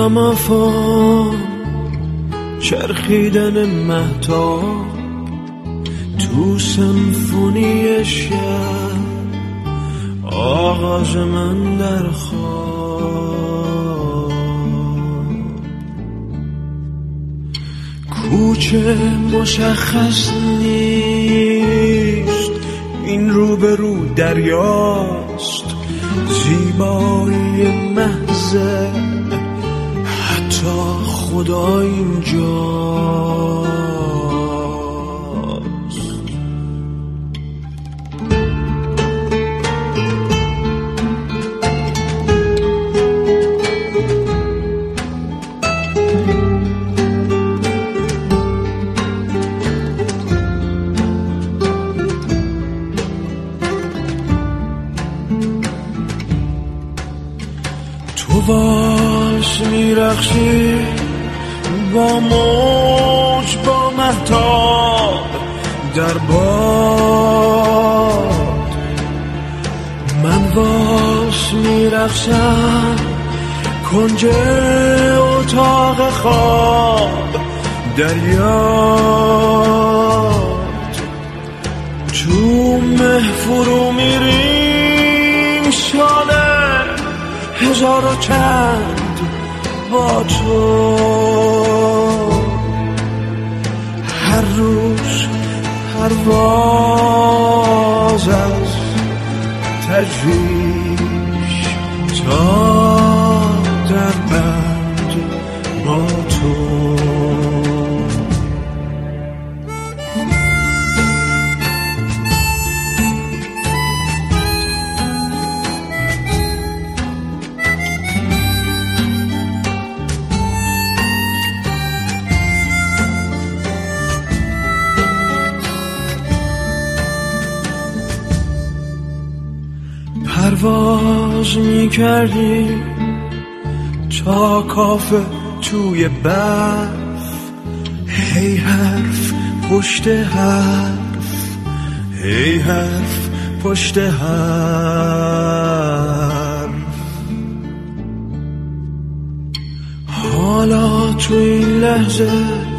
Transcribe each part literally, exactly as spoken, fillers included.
گرامافون، چرخیدن مهتاب تو سمفونی شب، آغاز من در خواب. کوچه مشخص نیست، این روبرو دریاست، زیبایی محضه حتی خدا اینجاست. تو واش میرخشی با موج با مهتاب در باد، من واش میرخشم کنج اتاق خواب در یاد. تو مه فرو میریم شاله هزار و چند با تو، هر روز پرواز از تجریش تا در بند با تو. پرواز میکردی تا کافه توی برف، هی حرف پشت حرف، هی حرف پشت حرف. حالا تو این لحظه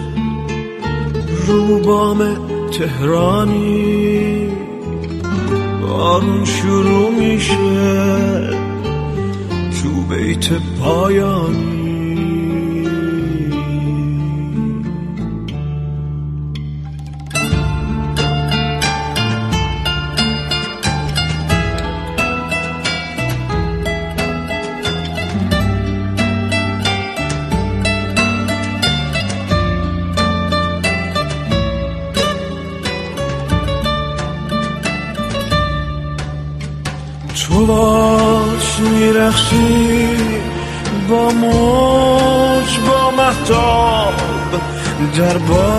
رو بام تهرانی، بارون شروع میشه تو بیت پایانی. تو باش میرخشی با موج با مهتاب در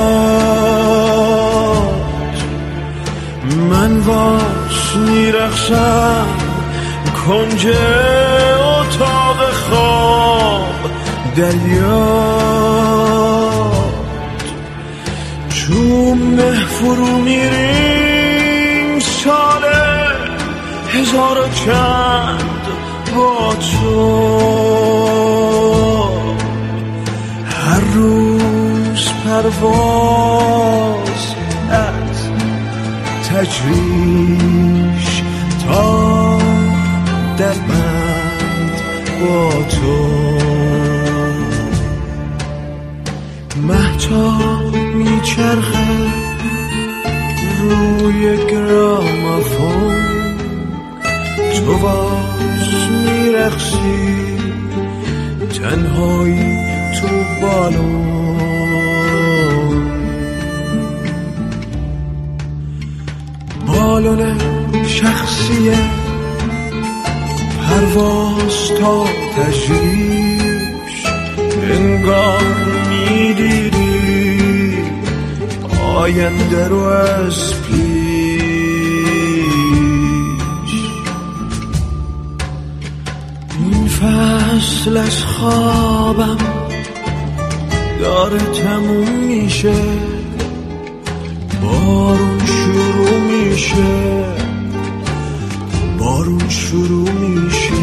باد، من باش میرخشم کنج اتاق خواب در یاد. تو مه فرو میریم ساله هزار و چند با تو، هر روز پرواز از تجریش تا در بند با تو. مهتاب میچرخه روی گرامافون، تو باش میرخشی تنهایی تو بالون. بالون شخصیه پرواز تا تجریش، انگار میدیدی آینده رو از فصل از خوابم داره تموم میشه، بارون شروع میشه، بارون شروع میشه.